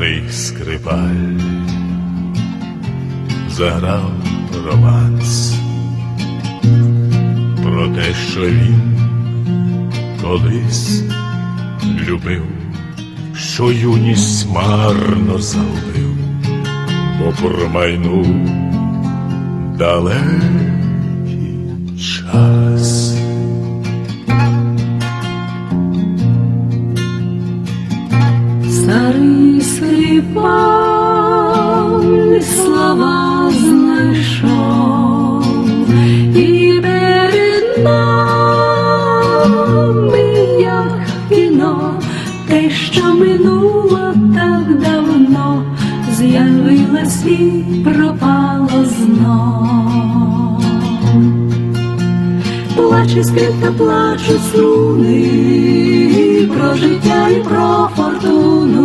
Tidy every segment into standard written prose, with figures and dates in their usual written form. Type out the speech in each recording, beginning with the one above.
Старий скрипаль заграв романс про те, що він колись любив, що юність марно загубив, бо промайнув далекий час. Старий скрипаль слова знайшов, і перед нами, як кіно, те, що минуло так давно, з'явилось і пропало знов. Плаче скрипка, плачуть струни, про життя і про фортуну,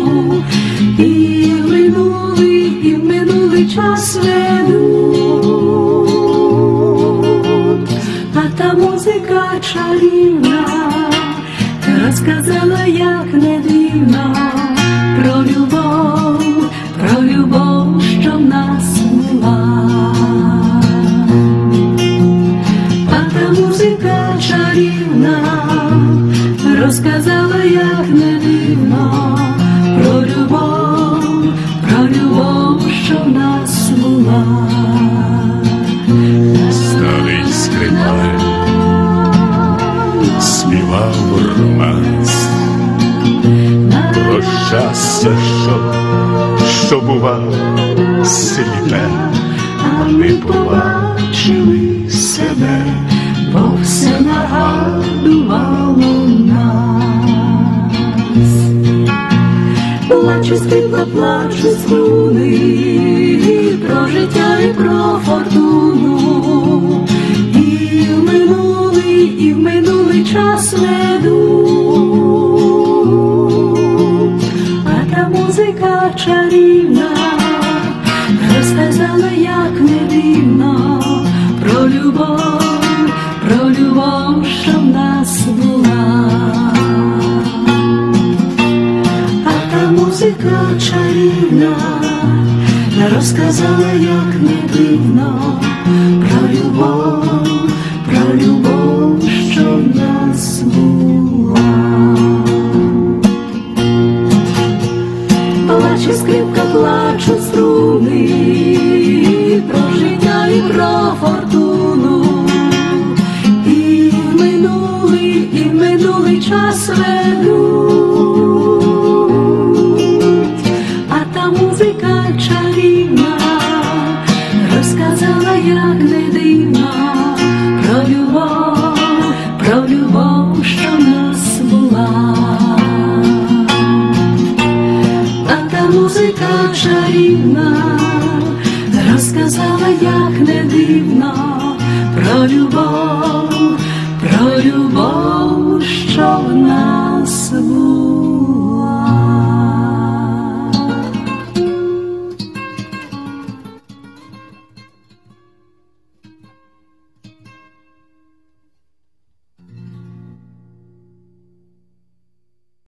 і в минулий час ведуть. А та музика чарівна розказала, як не дивно, про любов, що в нас була. А та музика чарівна розказала, як не дивно, про любов, що в нас була. Старий скрипаль співав романс про щастя, що бува сліпе, а ми побачили себе, бо все нагадувало нас. Плаче скрипка, плачуть струни, про життя і про фортуну, і в минулий час ведуть. А та музика чарівна розказала, як не дивно, про любов, що в нас була. А та музика чарівна розказала, як не дивно, про любов, що в нас була. Плаче скрипка, плачуть струни, про життя і про фортуну, і в минулий час ведуть.